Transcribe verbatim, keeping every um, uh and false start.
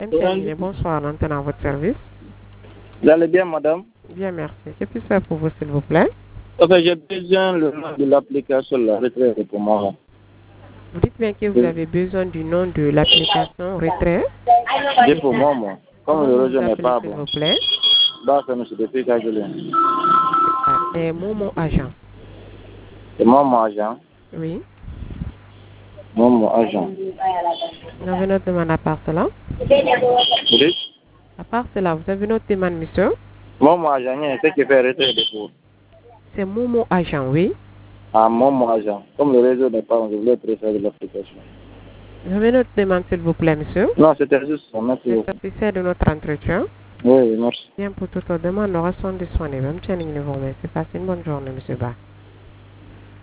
M T N, bonsoir, l'antenne à votre service. Vous allez bien, madame? Bien, merci. Que puis-je faire pour vous, s'il vous plaît? Enfin, j'ai besoin le nom de l'application, la retraite pour moi. Vous dites bien que vous avez besoin du nom de l'application retrait. C'est pour moi, moi. Comme le réseau n'est pas S'il bon. vous plaît. Bah, c'est monsieur depuis Kajolé. Ah, c'est Momo Agent. C'est moi, mon agent. Oui. Moi, mon agent. Vous avez notre demande à part cela? Vous dites? À part cela, vous avez notre demande, monsieur? Moi, mon agent, il y a ce qui fait retrait de cours. C'est Momo Agent, oui. Ah, moi, mon agent. Comme le réseau n'est pas bon, je voulais préférer de l'application. Vous avez notre demande, s'il vous plaît, monsieur? Non, c'était juste ça. Merci C'est beaucoup. officiel de notre entretien. Oui, merci. Bien, pour toute demande, nous restons disponibles. M T N, vous remercie. Passez une bonne journée, monsieur Ba.